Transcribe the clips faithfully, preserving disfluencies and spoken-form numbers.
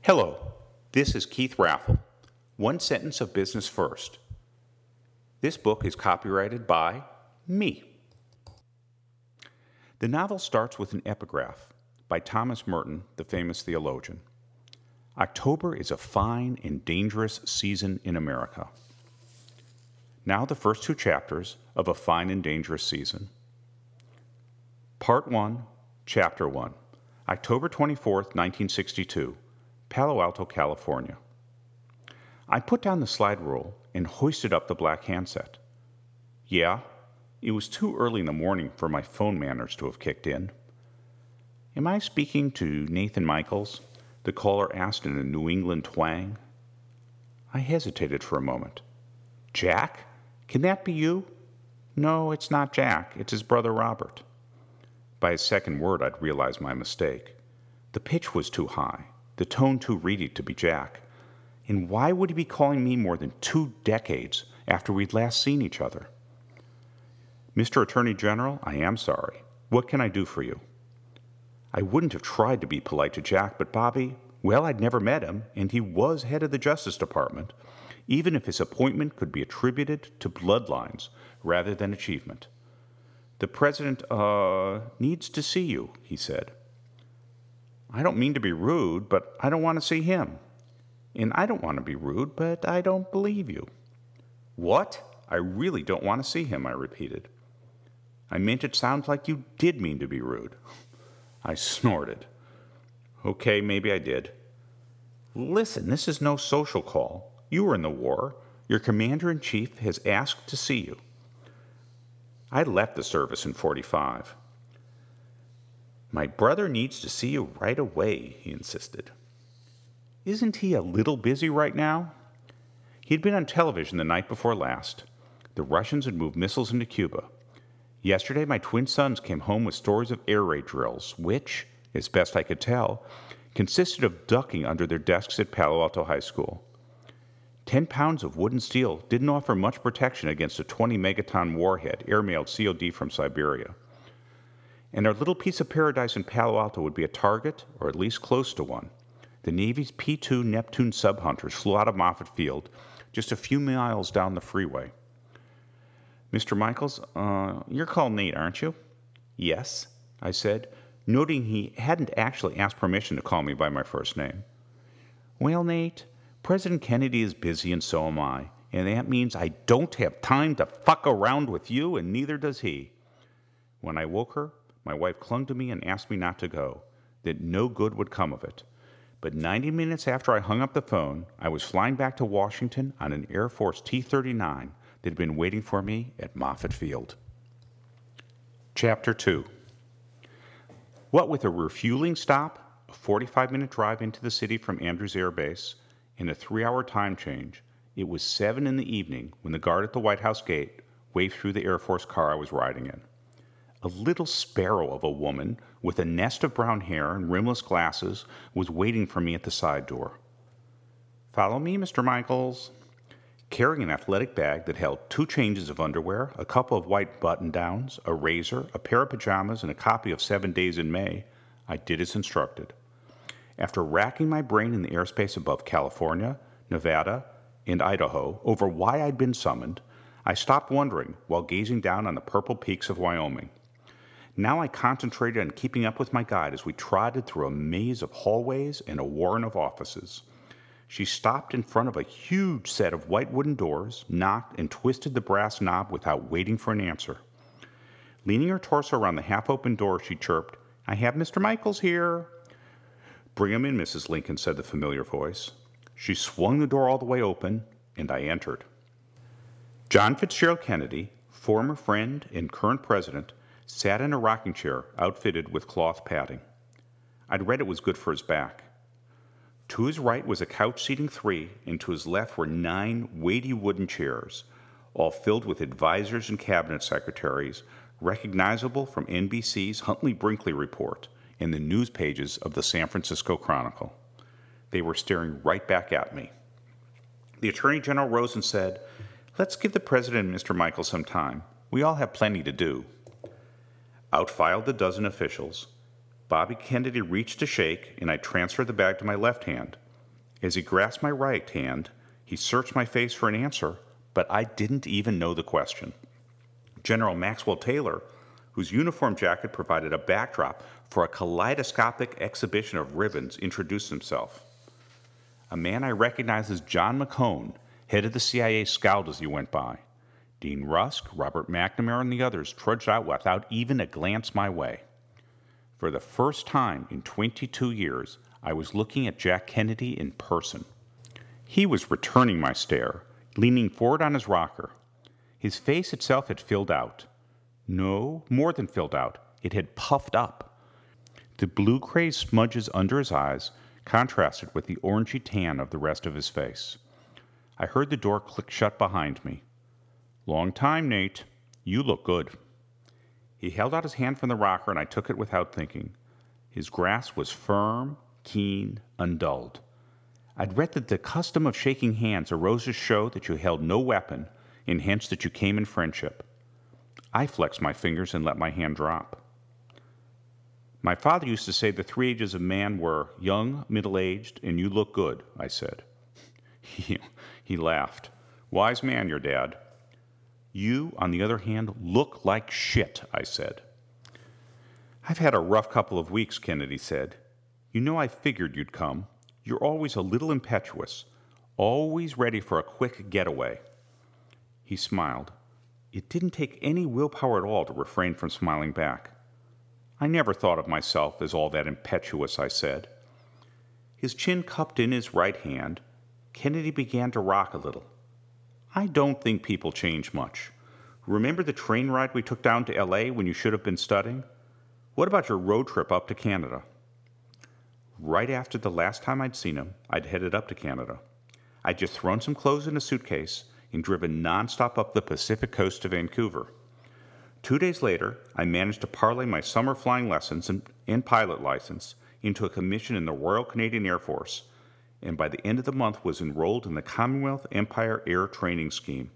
Hello, this is Keith Raffle. One sentence of business first. This book is copyrighted by me. The novel starts with an epigraph by Thomas Merton, the famous theologian. October is a fine and dangerous season in America. Now the first two chapters of A Fine and Dangerous Season. Part one, Chapter one, October twenty-fourth, nineteen sixty-two, Palo Alto, California. I put down the slide rule and hoisted up the black handset. Yeah, it was too early in the morning for my phone manners to have kicked in. Am I speaking to Nathan Michaels? The caller asked in a New England twang. I hesitated for a moment. Jack? Can that be you? No, it's not Jack. It's his brother Robert. By his second word, I'd realized my mistake. The pitch was too high, the tone too reedy to be Jack. And why would he be calling me more than two decades after we'd last seen each other? Mister Attorney General, I am sorry. What can I do for you? I wouldn't have tried to be polite to Jack, but Bobby, well, I'd never met him, and he was head of the Justice Department, even if his appointment could be attributed to bloodlines rather than achievement. The president, uh, needs to see you, he said. I don't mean to be rude, but I don't want to see him. And I don't want to be rude, but I don't believe you. What? I really don't want to see him, I repeated. I meant it sounds like you did mean to be rude. I snorted. Okay, maybe I did. Listen, this is no social call. You were in the war. Your commander-in-chief has asked to see you. I left the service in forty-five. My brother needs to see you right away, he insisted. Isn't he a little busy right now? He'd been on television the night before last. The Russians had moved missiles into Cuba. Yesterday, my twin sons came home with stories of air raid drills, which, as best I could tell, consisted of ducking under their desks at Palo Alto High School. Ten pounds of wood and steel didn't offer much protection against a twenty megaton warhead airmailed C O D from Siberia. And our little piece of paradise in Palo Alto would be a target, or at least close to one. The Navy's P two Neptune sub-hunters flew out of Moffett Field, just a few miles down the freeway. Mister Michaels, uh, you're called Nate, aren't you? Yes, I said, noting he hadn't actually asked permission to call me by my first name. Well, Nate, President Kennedy is busy and so am I, and that means I don't have time to fuck around with you, and neither does he. When I woke her, my wife clung to me and asked me not to go, that no good would come of it. But ninety minutes after I hung up the phone, I was flying back to Washington on an Air Force T thirty-nine that had been waiting for me at Moffett Field. Chapter two. What with a refueling stop, a forty-five minute drive into the city from Andrews Air Base, and a three-hour time change, it was seven in the evening when the guard at the White House gate waved through the Air Force car I was riding in. A little sparrow of a woman with a nest of brown hair and rimless glasses was waiting for me at the side door. Follow me, Mister Michaels. Carrying an athletic bag that held two changes of underwear, a couple of white button-downs, a razor, a pair of pajamas, and a copy of Seven Days in May, I did as instructed. After racking my brain in the airspace above California, Nevada, and Idaho over why I'd been summoned, I stopped wondering while gazing down on the purple peaks of Wyoming. Now I concentrated on keeping up with my guide as we trotted through a maze of hallways and a warren of offices. She stopped in front of a huge set of white wooden doors, knocked, and twisted the brass knob without waiting for an answer. Leaning her torso around the half-open door, she chirped, I have Mister Michaels here. Bring him in, Missus Lincoln, said the familiar voice. She swung the door all the way open, and I entered. John Fitzgerald Kennedy, former friend and current president, sat in a rocking chair outfitted with cloth padding. I'd read it was good for his back. To his right was a couch seating three, and to his left were nine weighty wooden chairs, all filled with advisors and cabinet secretaries, recognizable from N B C's Huntley Brinkley report and the news pages of the San Francisco Chronicle. They were staring right back at me. The Attorney General rose and said, Let's give the President and Mister Michaels some time. We all have plenty to do. Out filed the dozen officials. Bobby Kennedy reached to shake, and I transferred the bag to my left hand, As he grasped my right hand, he searched my face for an answer, but I didn't even know the question. General Maxwell Taylor, whose uniform jacket provided a backdrop for a kaleidoscopic exhibition of ribbons, introduced himself. A man I recognized as John McCone, head of the C I A, scowled as he went by. Dean Rusk, Robert McNamara, and the others trudged out without even a glance my way. For the first time in twenty-two years, I was looking at Jack Kennedy in person. He was returning my stare, leaning forward on his rocker. His face itself had filled out. No, more than filled out. It had puffed up. The blue-gray smudges under his eyes contrasted with the orangey tan of the rest of his face. I heard the door click shut behind me. "Long time, Nate. You look good." He held out his hand from the rocker, and I took it without thinking. His grasp was firm, keen, undulled. I'd read that the custom of shaking hands arose to show that you held no weapon, and hence that you came in friendship. I flexed my fingers and let my hand drop. "My father used to say the three ages of man were young, middle-aged, and you look good," I said. He, he laughed. "Wise man, your dad." "You, on the other hand, look like shit," I said. "I've had a rough couple of weeks," Kennedy said. "You know I figured you'd come. You're always a little impetuous, always ready for a quick getaway." He smiled. It didn't take any willpower at all to refrain from smiling back. "I never thought of myself as all that impetuous," I said. His chin cupped in his right hand, Kennedy began to rock a little. "I don't think people change much. Remember the train ride we took down to L A when you should have been studying? What about your road trip up to Canada?" Right after the last time I'd seen him, I'd headed up to Canada. I'd just thrown some clothes in a suitcase and driven nonstop up the Pacific coast to Vancouver. Two days later, I managed to parlay my summer flying lessons and, and pilot license into a commission in the Royal Canadian Air Force, and by the end of the month was enrolled in the Commonwealth Empire Air Training Scheme.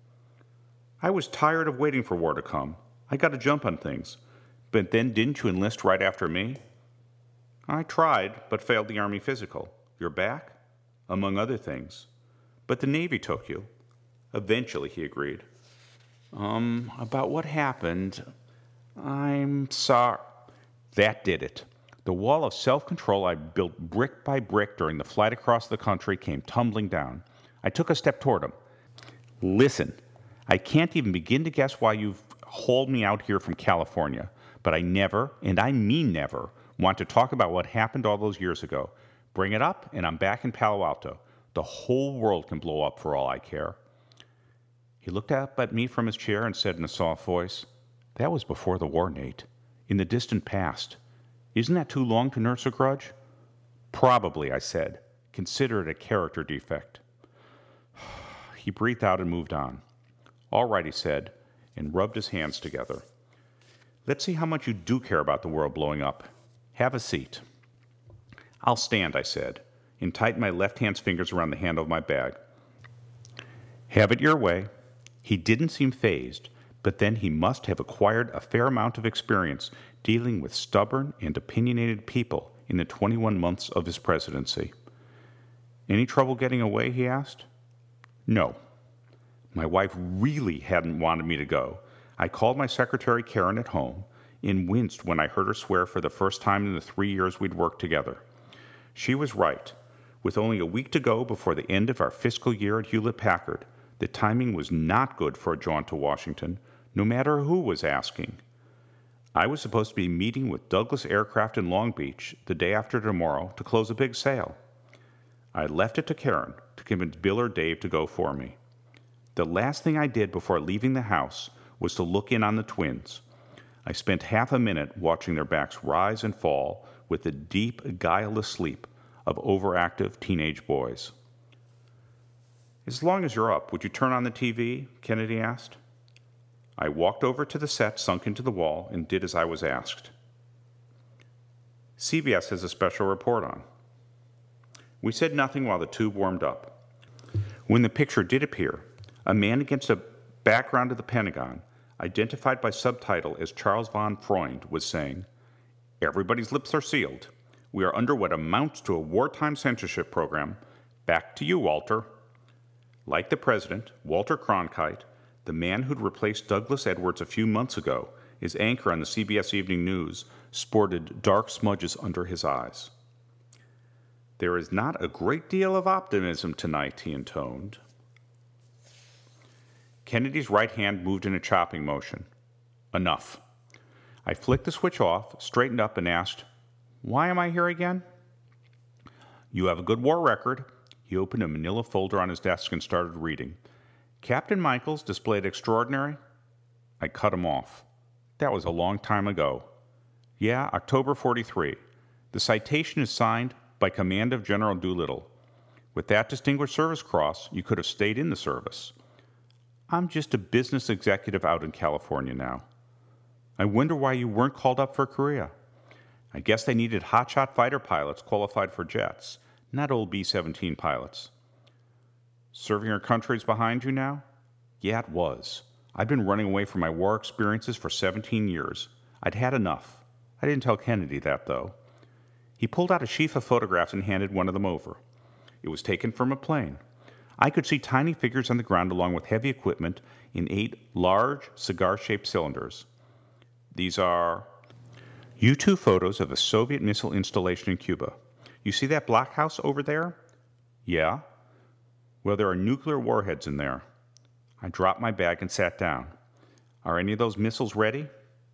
I was tired of waiting for war to come. I got to jump on things. But then didn't you enlist right after me? I tried, but failed the Army physical. You're back? Among other things. But the Navy took you. Eventually, he agreed. Um, about what happened, I'm sorry. That did it. The wall of self-control I built brick by brick during the flight across the country came tumbling down. I took a step toward him. "Listen, I can't even begin to guess why you've hauled me out here from California, but I never, and I mean never, want to talk about what happened all those years ago. Bring it up, and I'm back in Palo Alto. The whole world can blow up for all I care." He looked up at me from his chair and said in a soft voice, "That was before the war, Nate. In the distant past. Isn't that too long to nurse a grudge?" "Probably," I said. "Consider it a character defect." He breathed out and moved on. "All right," he said, and rubbed his hands together. "Let's see how much you do care about the world blowing up. Have a seat." "I'll stand," I said, and tightened my left hand's fingers around the handle of my bag. "Have it your way." He didn't seem fazed, but then he must have acquired a fair amount of experience dealing with stubborn and opinionated people in the twenty-one months of his presidency. "Any trouble getting away?" he asked. "No." My wife really hadn't wanted me to go. I called my secretary Karen at home and winced when I heard her swear for the first time in the three years we'd worked together. She was right. With only a week to go before the end of our fiscal year at Hewlett-Packard, the timing was not good for a jaunt to Washington, no matter who was asking. I was supposed to be meeting with Douglas Aircraft in Long Beach the day after tomorrow to close a big sale. I left it to Karen to convince Bill or Dave to go for me. The last thing I did before leaving the house was to look in on the twins. I spent half a minute watching their backs rise and fall with the deep, guileless sleep of overactive teenage boys. "As long as you're up, would you turn on the T V?" Kennedy asked. I walked over to the set sunk into the wall and did as I was asked. "C B S has a special report on." We said nothing while the tube warmed up. When the picture did appear, a man against a background of the Pentagon, identified by subtitle as Charles von Freund, was saying, "Everybody's lips are sealed. We are under what amounts to a wartime censorship program, Back to you, Walter. Like the president, Walter Cronkite, the man who'd replaced Douglas Edwards a few months ago, his anchor on the C B S Evening News, sported dark smudges under his eyes. There is not a great deal of optimism tonight, he intoned. Kennedy's right hand moved in a chopping motion. Enough. I flicked the switch off, straightened up, and asked, "Why am I here again?" "You have a good war record." He opened a manila folder on his desk and started reading. "Captain Michaels displayed extraordinary—" I cut him off. That was a long time ago. "Yeah, October forty-three. The citation is signed by command of General Doolittle. With that Distinguished Service Cross, you could have stayed in the service. I'm just a business executive out in California now. I wonder why you weren't called up for Korea. I guess they needed hotshot fighter pilots qualified for jets, not old B seventeen pilots. Serving our country's behind you now? Yeah, it was. I've been running away from my war experiences for seventeen years. I'd had enough. I didn't tell Kennedy that, though. He pulled out a sheaf of photographs and handed one of them over. It was taken from a plane. I could see tiny figures on the ground along with heavy equipment in eight large, cigar-shaped cylinders. These are U two photos of a Soviet missile installation in Cuba. You see that blockhouse over there? Yeah. Well, there are nuclear warheads in there. I dropped my bag and sat down. Are any of those missiles ready?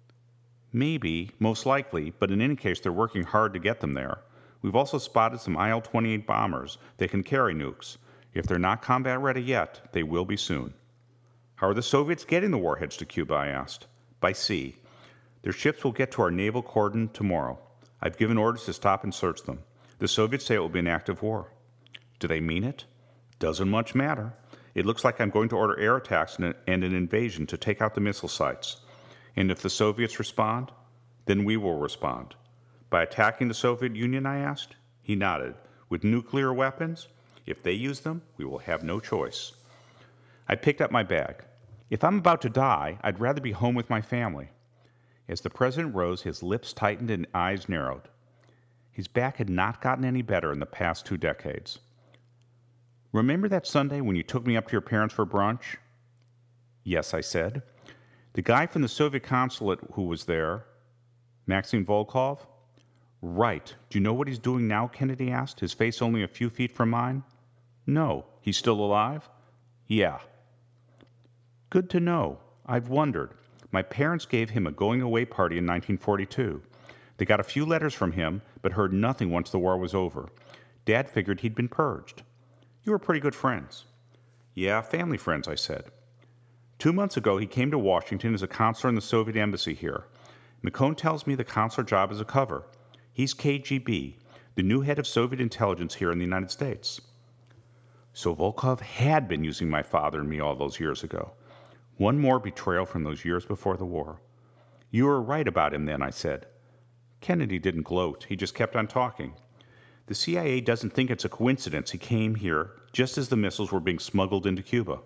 Maybe, most likely, but in any case, they're working hard to get them there. We've also spotted some I L twenty-eight bombers. They can carry nukes. If they're not combat ready yet, they will be soon. How are the Soviets getting the warheads to Cuba? I asked. By sea. Their ships will get to our naval cordon tomorrow. I've given orders to stop and search them. The Soviets say it will be an active war. Do they mean it? Doesn't much matter. It looks like I'm going to order air attacks and an invasion to take out the missile sites. And if the Soviets respond, then we will respond. By attacking the Soviet Union, I asked. He nodded. With nuclear weapons? If they use them, we will have no choice. I picked up my bag. If I'm about to die, I'd rather be home with my family. As the president rose, his lips tightened and eyes narrowed. His back had not gotten any better in the past two decades. Remember that Sunday when you took me up to your parents for brunch? Yes, I said. The guy from the Soviet consulate who was there, Maxim Volkov? Right. Do you know what he's doing now? Kennedy asked, his face only a few feet from mine. No. He's still alive? Yeah. Good to know. I've wondered. My parents gave him a going-away party in nineteen forty-two. They got a few letters from him, but heard nothing once the war was over. Dad figured he'd been purged. You were pretty good friends. Yeah, family friends, I said. Two months ago, he came to Washington as a counselor in the Soviet embassy here. McCone tells me the counselor job is a cover. He's K G B, the new head of Soviet intelligence here in the United States. So Volkov had been using my father and me all those years ago. One more betrayal from those years before the war. You were right about him then, I said. Kennedy didn't gloat. He just kept on talking. The C I A doesn't think it's a coincidence he came here just as the missiles were being smuggled into Cuba.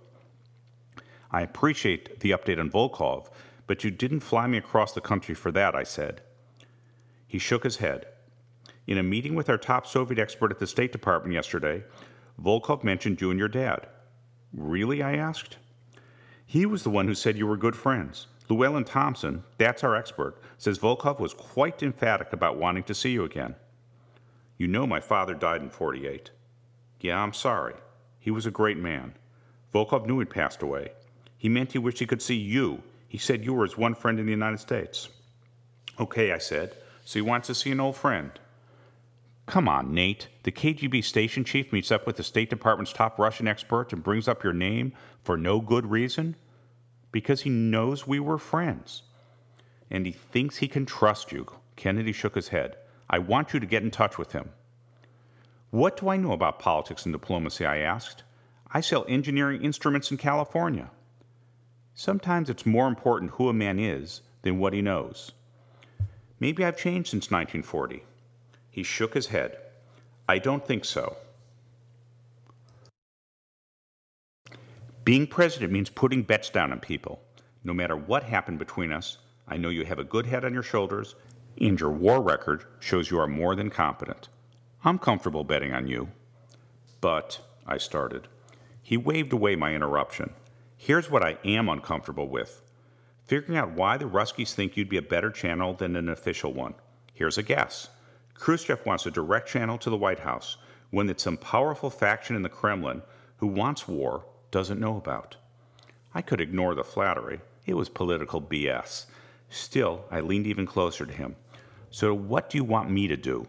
I appreciate the update on Volkov, but you didn't fly me across the country for that, I said. He shook his head. In a meeting with our top Soviet expert at the State Department yesterday, Volkov mentioned you and your dad. Really? I asked. He was the one who said you were good friends. Llewellyn Thompson, that's our expert, says Volkov was quite emphatic about wanting to see you again. You know my father died in forty-eight. Yeah, I'm sorry. He was a great man. Volkov knew he'd passed away. He meant he wished he could see you. He said you were his one friend in the United States. Okay, I said. So he wants to see an old friend. Come on, Nate. The K G B station chief meets up with the State Department's top Russian expert and brings up your name for no good reason? Because he knows we were friends. And he thinks he can trust you. Kennedy shook his head. I want you to get in touch with him. What do I know about politics and diplomacy? I asked. I sell engineering instruments in California. Sometimes it's more important who a man is than what he knows. Maybe I've changed since nineteen forty. He shook his head. I don't think so. Being president means putting bets down on people. No matter what happened between us, I know you have a good head on your shoulders, and your war record shows you are more than competent. I'm comfortable betting on you. But, I started. He waved away my interruption. Here's what I am uncomfortable with. Figuring out why the Ruskies think you'd be a better channel than an official one. Here's a guess. Khrushchev wants a direct channel to the White House, one that some powerful faction in the Kremlin who wants war doesn't know about. I could ignore the flattery. It was political B S. Still, I leaned even closer to him. So what do you want me to do?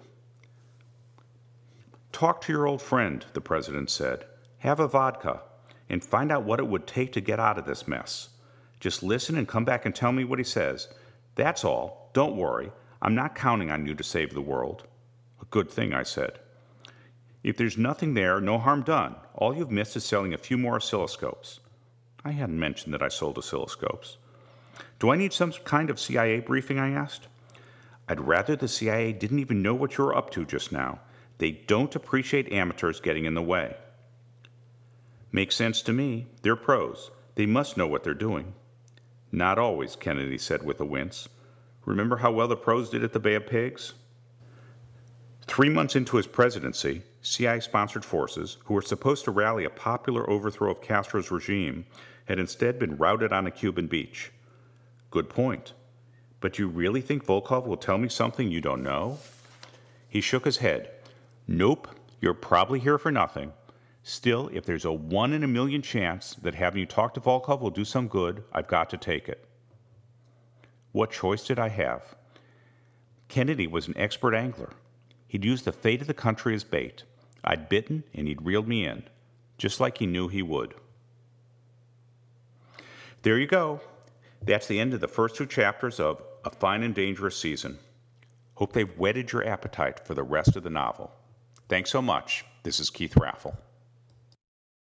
Talk to your old friend, the president said. Have a vodka, and find out what it would take to get out of this mess. Just listen and come back and tell me what he says. That's all. Don't worry. I'm not counting on you to save the world. A good thing, I said. If there's nothing there, no harm done. All you've missed is selling a few more oscilloscopes. I hadn't mentioned that I sold oscilloscopes. Do I need some kind of C I A briefing, I asked. I'd rather the C I A didn't even know what you're up to just now. They don't appreciate amateurs getting in the way. Makes sense to me. They're pros. They must know what they're doing. Not always, Kennedy said with a wince. Remember how well the pros did at the Bay of Pigs? Three months into his presidency, C I A-sponsored forces, who were supposed to rally a popular overthrow of Castro's regime, had instead been routed on a Cuban beach. Good point. But you really think Volkov will tell me something you don't know? He shook his head. Nope, you're probably here for nothing. Still, if there's a one in a million chance that having you talk to Volkov will do some good, I've got to take it. What choice did I have? Kennedy was an expert angler. He'd used the fate of the country as bait. I'd bitten, and he'd reeled me in, just like he knew he would. There you go. That's the end of the first two chapters of A Fine and Dangerous Season. Hope they've whetted your appetite for the rest of the novel. Thanks so much. This is Keith Raffle.